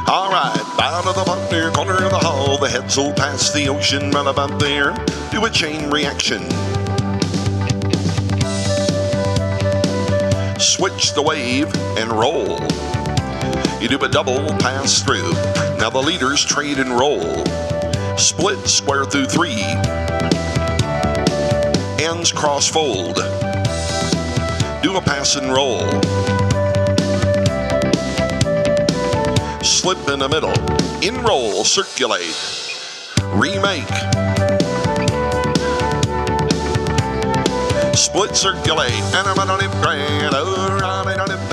All right, bow to the partner, corner of the hall. The heads will pass the ocean right about there. Do a chain reaction. Switch the wave and roll. You do a double pass through. Now the leaders trade and roll. Split square through 3. Ends cross fold. Do a pass and roll. Slip in the middle. In roll, circulate. Remake. Split circulate. And I'm on it grand.